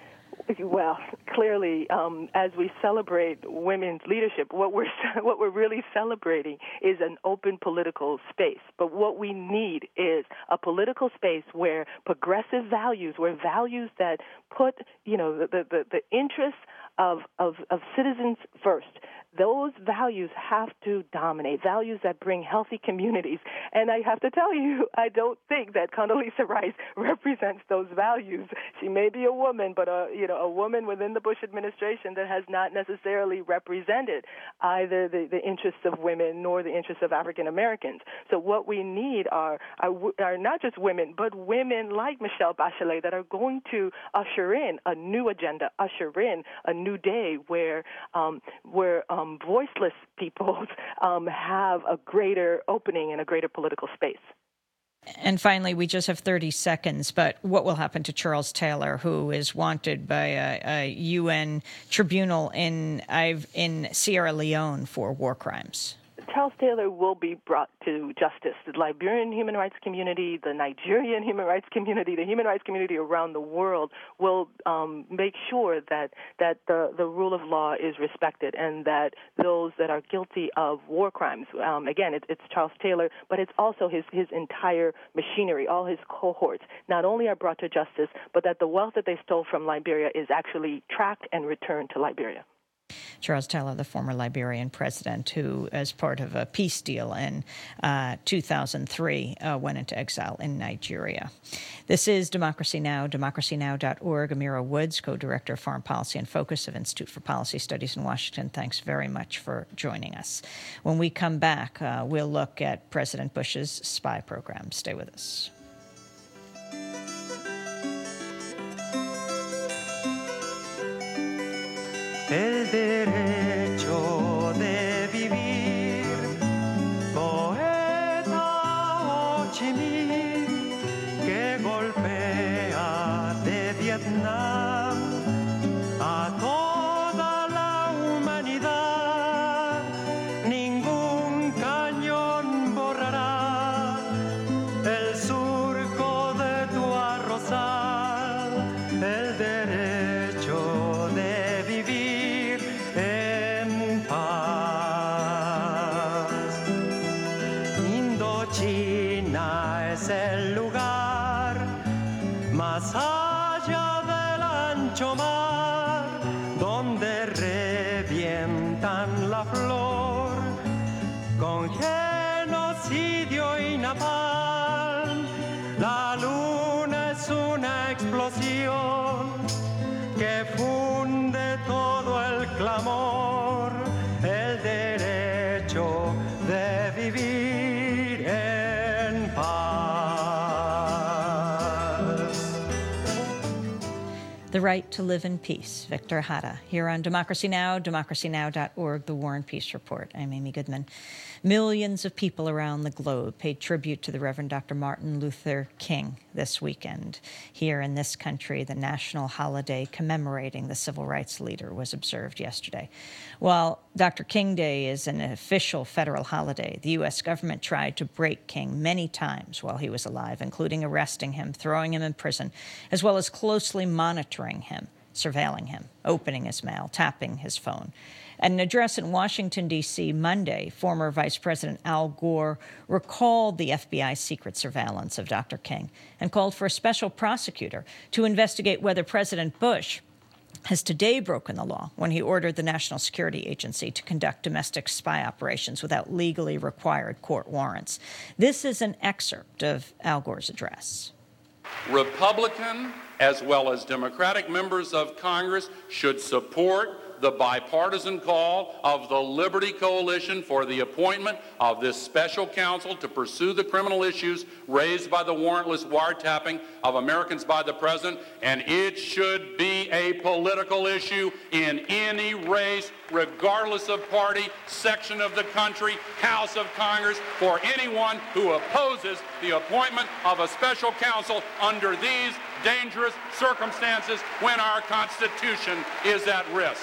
[SPEAKER 11] Well, clearly, um, as we celebrate women's leadership, what we're what we're really celebrating is an open political space. But what we need is a political space where progressive values, where values that put, you know, the the, the interests of, of of citizens first. Those values have to dominate, values that bring healthy communities. And I have to tell you, I don't think that Condoleezza Rice represents those values. She may be a woman, but a, you know, a woman within the Bush administration that has not necessarily represented either the, the interests of women nor the interests of African Americans. So what we need are, are, are not just women, but women like Michelle Bachelet that are going to usher in a new agenda, usher in a new day where um, where um, Um, voiceless people um, have a greater opening and a greater political space.
[SPEAKER 1] And finally, we just have thirty seconds, but what will happen to Charles Taylor, who is wanted by a, a U N tribunal in, in Sierra Leone for war crimes?
[SPEAKER 11] Charles Taylor will be brought to justice. The Liberian human rights community, the Nigerian human rights community, the human rights community around the world will um, make sure that, that the, the rule of law is respected and that those that are guilty of war crimes, um, again, it, it's Charles Taylor, but it's also his, his entire machinery, all his cohorts, not only are brought to justice, but that the wealth that they stole from Liberia is actually tracked and returned to Liberia.
[SPEAKER 1] Charles Taylor, the former Liberian president, who, as part of a peace deal in uh, two thousand three, uh, went into exile in Nigeria. This is Democracy Now!, democracy now dot org. Amira Woods, co-director of Foreign Policy and Focus of Institute for Policy Studies in Washington, thanks very much for joining us. When we come back, uh, we'll look at President Bush's spy program. Stay with us.
[SPEAKER 9] El derecho de vivir, poeta Ho Chi Minh, que golpea de Vietnam a toda la humanidad. Ningún cañón borrará el surco de tu arrozal, el derecho de vivir en paz. Indochina es el lugar más allá del ancho mar, donde revientan la flor con genocidio y napalm. La luna es una explosión que funde todo el clamor, el derecho de vivir en paz.
[SPEAKER 1] The Right to Live in Peace, Victor Jara, here on Democracy Now!, democracy now dot org, The War and Peace Report. I'm Amy Goodman. Millions of people around the globe paid tribute to the Reverend Doctor Martin Luther King this weekend. Here in this country, the national holiday commemorating the civil rights leader was observed yesterday. While Doctor King Day is an official federal holiday, the U S government tried to break King many times while he was alive, including arresting him, throwing him in prison, as well as closely monitoring him, surveilling him, opening his mail, tapping his phone. At an address in Washington, D C Monday, former Vice President Al Gore recalled the F B I's secret surveillance of Doctor King and called for a special prosecutor to investigate whether President Bush has today broken the law when he ordered the National Security Agency to conduct domestic spy operations without legally required court warrants. This is an excerpt of Al Gore's address.
[SPEAKER 12] Republican as well as Democratic members of Congress should support the bipartisan call of the Liberty Coalition for the appointment of this special counsel to pursue the criminal issues raised by the warrantless wiretapping of Americans by the president, and it should be a political issue in any race, regardless of party, section of the country, House of Congress, for anyone who opposes the appointment of a special counsel under these dangerous circumstances when our Constitution is at risk.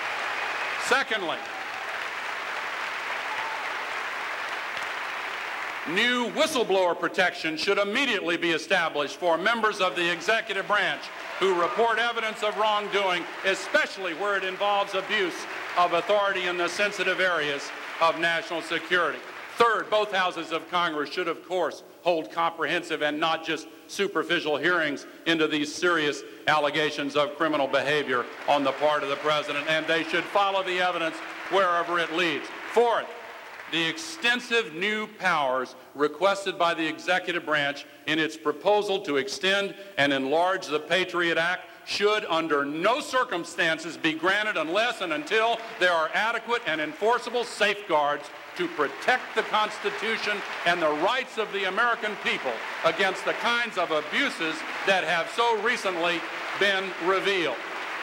[SPEAKER 12] Secondly, New whistleblower protection should immediately be established for members of the executive branch who report evidence of wrongdoing, especially where it involves abuse of authority in the sensitive areas of national security. Third, both houses of Congress should, of course, hold comprehensive and not just superficial hearings into these serious allegations of criminal behavior on the part of the president, and they should follow the evidence wherever it leads. Fourth, the extensive new powers requested by the executive branch in its proposal to extend and enlarge the Patriot Act should under no circumstances be granted unless and until there are adequate and enforceable safeguards to protect the Constitution and the rights of the American people against the kinds of abuses that have so recently been revealed.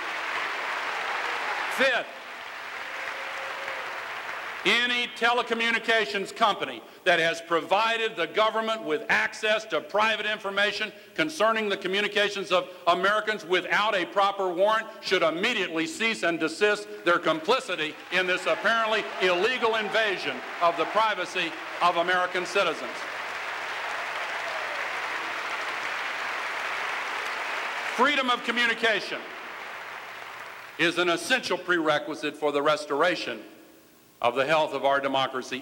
[SPEAKER 12] Fifth, any telecommunications company that has provided the government with access to private information concerning the communications of Americans without a proper warrant should immediately cease and desist their complicity in this apparently illegal invasion of the privacy of American citizens. Freedom of communication is an essential prerequisite for the restoration of the health of our democracy.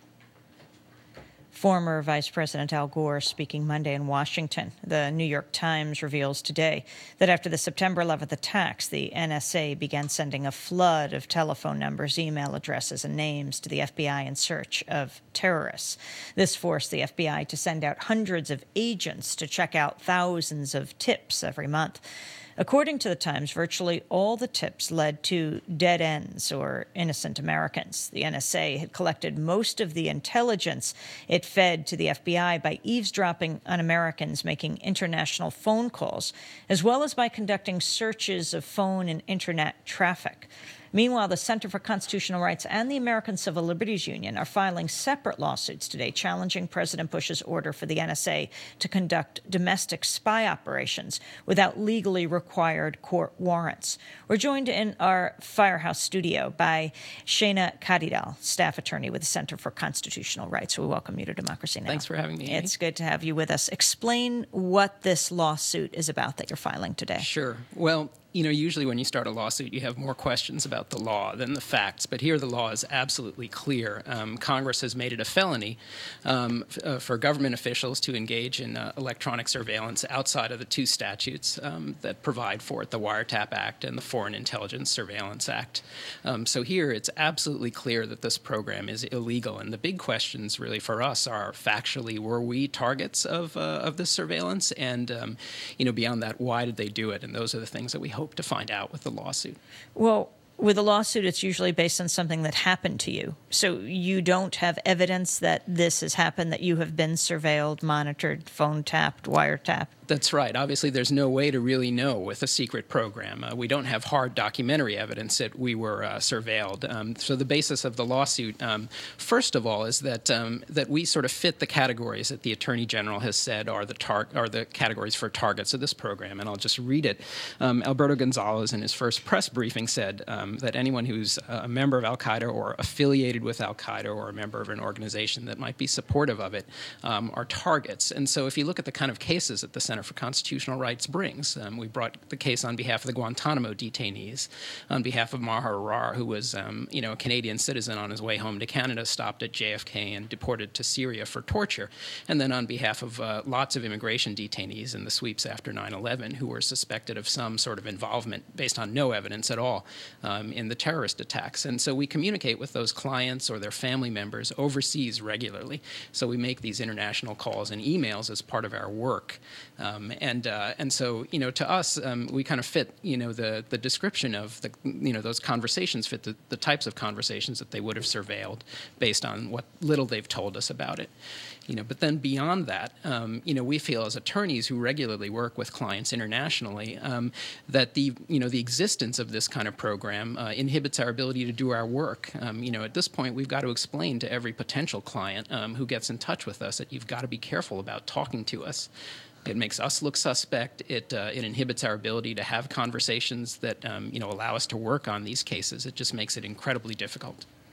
[SPEAKER 1] Former Vice President Al Gore speaking Monday in Washington. The New York Times reveals today that after the September eleventh attacks, the N S A began sending a flood of telephone numbers, email addresses, and names to the F B I in search of terrorists. This forced the F B I to send out hundreds of agents to check out thousands of tips every month. According to the Times, virtually all the tips led to dead ends or innocent Americans. The N S A had collected most of the intelligence it fed to the F B I by eavesdropping on Americans making international phone calls, as well as by conducting searches of phone and internet traffic. Meanwhile, the Center for Constitutional Rights and the American Civil Liberties Union are filing separate lawsuits today challenging President Bush's order for the N S A to conduct domestic spy operations without legally required court warrants. We're joined in our Firehouse studio by Shana Kadidal, staff attorney with the Center for Constitutional Rights. We welcome you to Democracy Now!
[SPEAKER 4] Thanks for having me, Amy.
[SPEAKER 1] It's good to have you with us. Explain what this lawsuit is about that you're filing today.
[SPEAKER 4] Sure. Well, you know, usually when you start a lawsuit, you have more questions about the law than the facts. But here the law is absolutely clear. Um, Congress has made it a felony um, f- uh, for government officials to engage in uh, electronic surveillance outside of the two statutes um, that provide for it, the Wiretap Act and the Foreign Intelligence Surveillance Act. Um, so here it's absolutely clear that this program is illegal. And the big questions really for us are factually, were we targets of, uh, of this surveillance? And, um, you know, beyond that, why did they do it? And those are the things that we hope to find out with the lawsuit.
[SPEAKER 1] Well, with a lawsuit, it's usually based on something that happened to you. So you don't have evidence that this has happened, that you have been surveilled, monitored, phone tapped, wiretapped.
[SPEAKER 4] That's right. Obviously, there's no way to really know with a secret program. Uh, we don't have hard documentary evidence that we were uh, surveilled. Um, so the basis of the lawsuit, um, first of all, is that um, that we sort of fit the categories that the Attorney General has said are the tar- are the categories for targets of this program. And I'll just read it. Um, Alberto Gonzalez, in his first press briefing, said um, that anyone who's a member of al-Qaeda or affiliated with al-Qaeda or a member of an organization that might be supportive of it um, are targets. And so if you look at the kind of cases that the Center for Constitutional Rights brings. Um, we brought the case on behalf of the Guantanamo detainees, on behalf of Maher Arar, who was, um, you know, a Canadian citizen on his way home to Canada, stopped at J F K and deported to Syria for torture, and then on behalf of uh, lots of immigration detainees in the sweeps after nine eleven who were suspected of some sort of involvement based on no evidence at all um, in the terrorist attacks. And so we communicate with those clients or their family members overseas regularly. So we make these international calls and emails as part of our work. Um, and uh, and so, you know, to us, um, we kind of fit, you know, the, the description of, the, you know, those conversations fit the, the types of conversations that they would have surveilled based on what little they've told us about it. You know, but then beyond that, um, you know, we feel as attorneys who regularly work with clients internationally um, that the, you know, the existence of this kind of program uh, inhibits our ability to do our work. Um, you know, at this point, we've got to explain to every potential client um, who gets in touch with us that you've got to be careful about talking to us. It makes us look suspect. It uh, it inhibits our ability to have conversations that um, you know allow us to work on these cases. It just makes it incredibly difficult.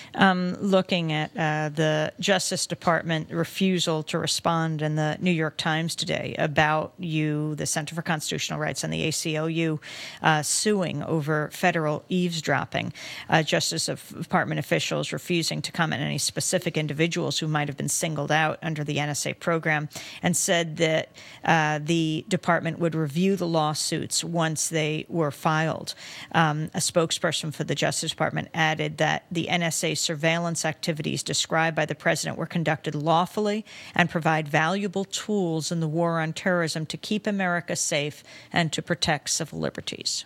[SPEAKER 1] Um, looking at uh, the Justice Department refusal to respond in the New York Times today about you, the Center for Constitutional Rights, and the A C L U uh, suing over federal eavesdropping. Uh, Justice Department officials refusing to comment on any specific individuals who might have been singled out under the N S A program, and said that uh, the department would review the lawsuits once they were filed. Um, a spokesperson for the Justice Department added that the N S A surveillance activities described by the president were conducted lawfully and provide valuable tools in the war on terrorism to keep America safe and to protect civil liberties.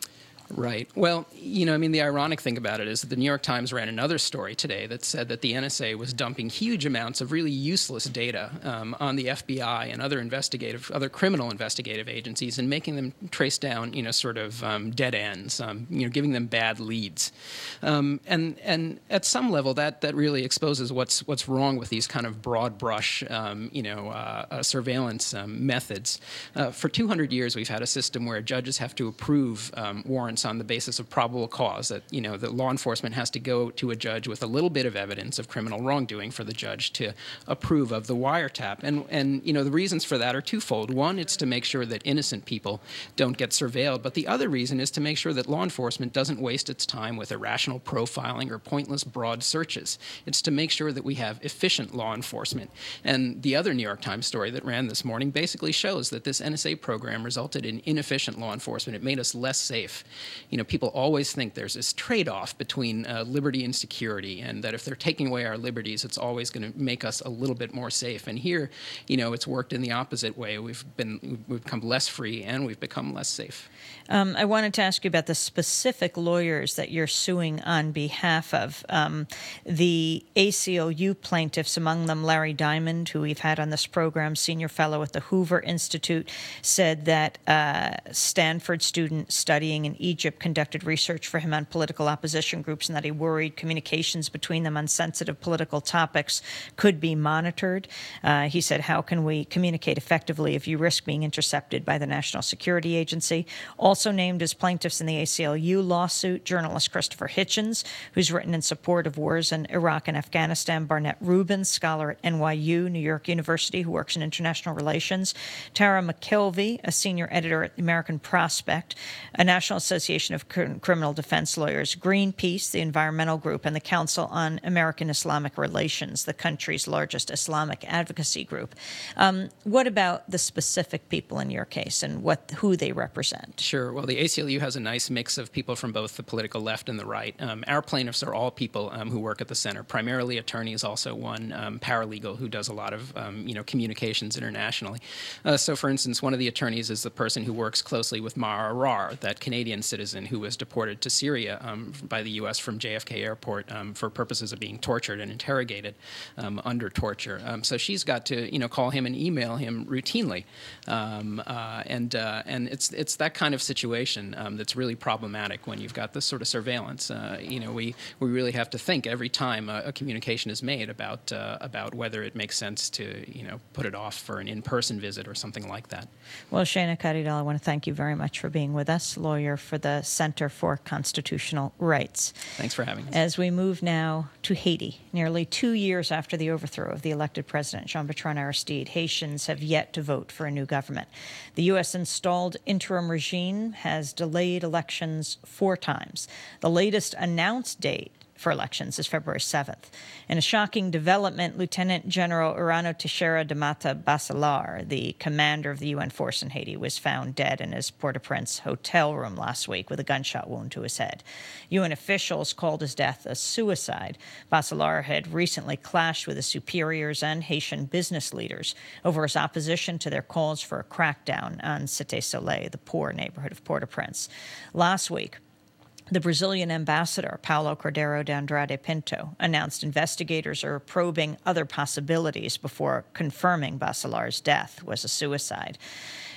[SPEAKER 4] Right. Well, you know, I mean, the ironic thing about it is that the New York Times ran another story today that said that the N S A was dumping huge amounts of really useless data um, on the F B I and other investigative, other criminal investigative agencies, and making them trace down, you know, sort of um, dead ends, um, you know, giving them bad leads. Um, and and at some level, that that really exposes what's what's wrong with these kind of broad brush, um, you know, uh, uh, surveillance um, methods. Uh, for two hundred years, we've had a system where judges have to approve um, warrants on the basis of probable cause, that, you know, that law enforcement has to go to a judge with a little bit of evidence of criminal wrongdoing for the judge to approve of the wiretap. And, and you know, the reasons for that are twofold. One, it's to make sure that innocent people don't get surveilled. But the other reason is to make sure that law enforcement doesn't waste its time with irrational profiling or pointless broad searches. It's to make sure that we have efficient law enforcement. And the other New York Times story that ran this morning basically shows that this N S A program resulted in inefficient law enforcement. It made us less safe. You know, people always think there's this trade-off between uh, liberty and security, and that if they're taking away our liberties, it's always going to make us a little bit more safe. And here, you know, it's worked in the opposite way. We've been we've become less free, and we've become less safe.
[SPEAKER 1] Um, I wanted to ask you about the specific lawyers that you're suing on behalf of. Um, the A C L U plaintiffs, among them Larry Diamond, who we've had on this program, senior fellow at the Hoover Institute, said that uh, Stanford student studying in Egypt conducted research for him on political opposition groups, and that he worried communications between them on sensitive political topics could be monitored. Uh, he said, how can we communicate effectively if you risk being intercepted by the National Security Agency? Also named as plaintiffs in the A C L U lawsuit, journalist Christopher Hitchens, who's written in support of wars in Iraq and Afghanistan, Barnett Rubin, scholar at N Y U, New York University, who works in international relations, Tara McKelvey, a senior editor at the American Prospect, a National Association of Cr- Criminal Defense Lawyers, Greenpeace, the environmental group, and the Council on American Islamic Relations, the country's largest Islamic advocacy group. Um, what about the specific people in your case and what who they represent?
[SPEAKER 4] Sure. Well, the A C L U has a nice mix of people from both the political left and the right. Um, our plaintiffs are all people um, who work at the center, primarily attorneys, also one um, paralegal who does a lot of um, you know communications internationally. Uh, so, for instance, one of the attorneys is the person who works closely with Maher Arar, that Canadian citizen who was deported to Syria um, by the U S from J F K Airport um, for purposes of being tortured and interrogated um, under torture. Um, so she's got to you know call him and email him routinely, um, uh, and uh, and it's it's that kind of situation um, that's really problematic when you've got this sort of surveillance. Uh, you know, we we really have to think every time a, a communication is made about uh, about whether it makes sense to you know put it off for an in-person visit or something like that.
[SPEAKER 1] Well, Shana Karidal, I want to thank you very much for being with us, lawyer for the Center for Constitutional Rights.
[SPEAKER 4] Thanks for having us.
[SPEAKER 1] As we move now to Haiti, nearly two years after the overthrow of the elected president, Jean-Bertrand Aristide, Haitians have yet to vote for a new government. The U S-installed interim regime has delayed elections four times. The latest announced date for elections is February seventh. In a shocking development, Lieutenant General Urano Teixeira de Mata Basilar, the commander of the U N force in Haiti, was found dead in his Port-au-Prince hotel room last week with a gunshot wound to his head. U N officials called his death a suicide. Basilar had recently clashed with his superiors and Haitian business leaders over his opposition to their calls for a crackdown on Cité Soleil, the poor neighborhood of Port-au-Prince. Last week, the Brazilian ambassador, Paulo Cordeiro de Andrade Pinto, announced investigators are probing other possibilities before confirming Basilar's death was a suicide.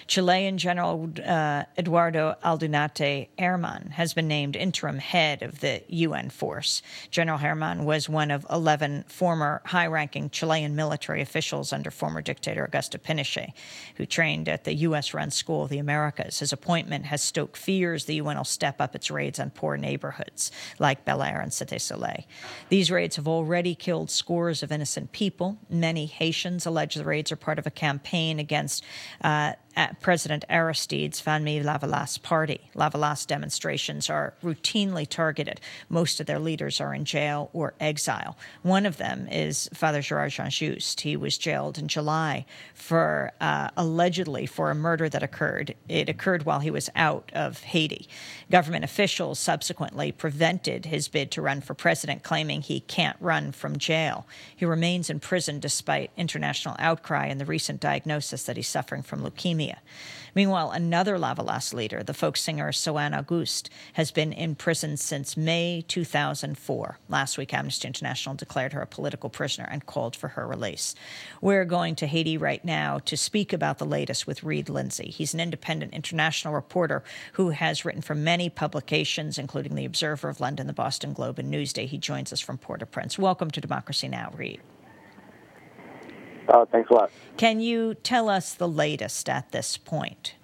[SPEAKER 1] Chilean General uh, Eduardo Aldunate Herman has been named interim head of the U N force. General Herman was one of eleven former high-ranking Chilean military officials under former dictator Augusto Pinochet, who trained at the U S-run School of the Americas. His appointment has stoked fears the U N will step up its raids on poor neighborhoods like Bel Air and Cité Soleil. These raids have already killed scores of innocent people. Many Haitians allege the raids are part of a campaign against uh, President Aristide's Famille Lavalas party. Lavalas demonstrations are routinely targeted. Most of their leaders are in jail or exile. One of them is Father Gerard Jean-Just. He was jailed in July for uh, allegedly for a murder that occurred. It occurred while he was out of Haiti. Government officials subsequently prevented his bid to run for president, claiming he can't run from jail. He remains in prison despite international outcry and the recent diagnosis that he's suffering from leukemia. Meanwhile, another Lavalas leader, the folk singer Soane Auguste, has been in prison since May two thousand four. Last week, Amnesty International declared her a political prisoner and called for her release. We're going to Haiti right now to speak about the latest with Reed Lindsay. He's an independent international reporter who has written for many publications, including The Observer of London, The Boston Globe, and Newsday. He joins us from Port-au-Prince. Welcome to Democracy Now!, Reed.
[SPEAKER 13] Uh, thanks a lot.
[SPEAKER 1] Can you tell us the latest at this point?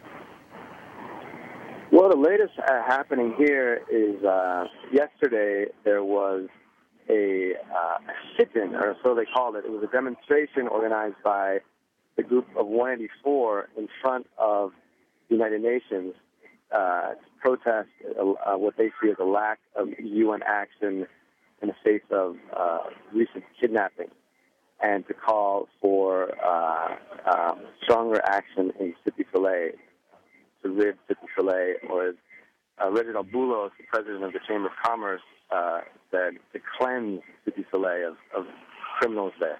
[SPEAKER 13] Well, the latest uh, happening here is uh, yesterday there was a, uh, a sit-in, or so they called it. It was a demonstration organized by the group of one eighty-four in front of the United Nations uh, to protest uh, what they see as a lack of U N action in the face of uh, recent kidnapping, and to call for uh, um, stronger action in Cité Soleil, to rid Cité Soleil, or as uh, Reginald Boulos, the president of the Chamber of Commerce, uh, said, to cleanse Cité Soleil of, of criminals there.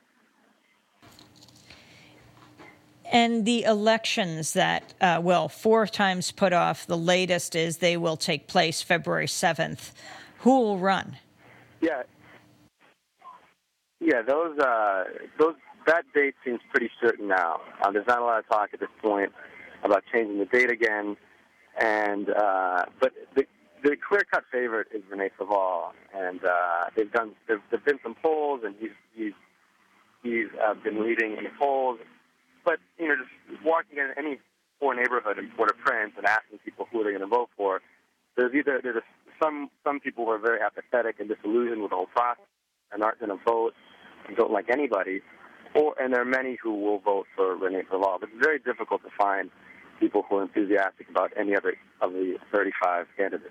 [SPEAKER 1] And the elections that, uh, well, four times put off, the latest is they will take place February seventh. Who will run?
[SPEAKER 13] Yeah. Yeah, those uh, those that date seems pretty certain now. Uh, there's not a lot of talk at this point about changing the date again, and uh, but the the clear-cut favorite is René Faval, and uh, they've done there've, there've been some polls, and he's he's he's uh, been leading in the polls. But you know, just walking in any poor neighborhood in Port-au-Prince and asking people who they're going to vote for, there's either there's a, some some people who are very apathetic and disillusioned with the whole process and aren't going to vote and don't like anybody, or and there are many who will vote for René Faval. But it's very difficult to find people who are enthusiastic about any other of the thirty-five candidates.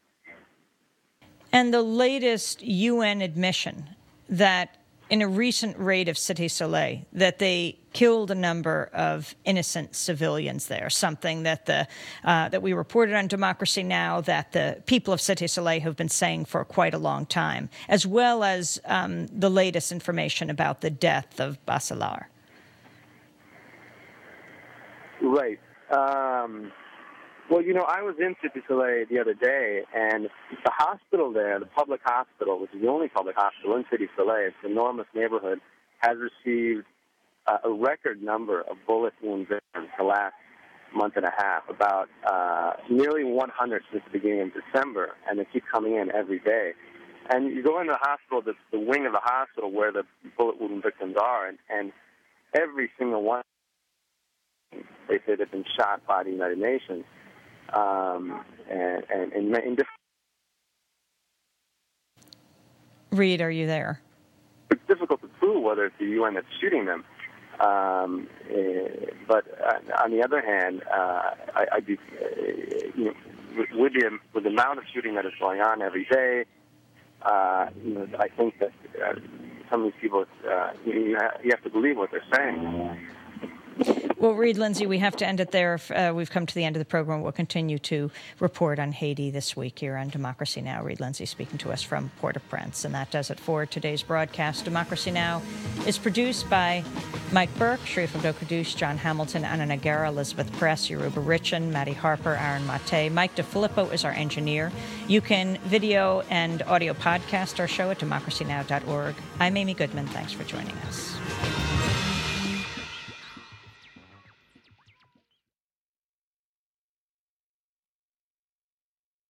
[SPEAKER 1] And the latest U N admission that in a recent raid of Cité Soleil, that they killed a number of innocent civilians there, something that the uh, that we reported on Democracy Now!, that the people of Cité Soleil have been saying for quite a long time, as well as um, the latest information about the death of Bachelard.
[SPEAKER 13] Right. Um, well, you know, I was in Cité Soleil the other day, and the hospital there, the public hospital, which is the only public hospital in Cité Soleil, it's an enormous neighborhood, has received uh, a record number of bullet wound victims the last month and a half, about uh, nearly one hundred since the beginning of December, and they keep coming in every day. And you go into the hospital, the, the wing of the hospital where the bullet wound victims are, and, and every single one, they say they've been shot by the United Nations. Um, and, and, and in different...
[SPEAKER 1] Reed, are you there?
[SPEAKER 13] It's difficult to prove whether it's the U N that's shooting them. Um, uh, but uh, on the other hand, uh, I, I do, uh, you know, with, with, the, with the amount of shooting that is going on every day, uh, you know, I think that uh, some of these people, uh, you, you have to believe what they're saying.
[SPEAKER 1] Well, Reed Lindsay, we have to end it there. Uh, we've come to the end of the program. We'll continue to report on Haiti this week here on Democracy Now! Reed Lindsay speaking to us from Port-au-Prince. And that does it for today's broadcast. Democracy Now! Is produced by Mike Burke, Sharif Abdel-Kaddouche, John Hamilton, Anna Nagara, Elizabeth Press, Yoruba Richin, Maddie Harper, Aaron Mate. Mike DeFilippo is our engineer. You can video and audio podcast our show at democracy now dot org. I'm Amy Goodman. Thanks for joining us.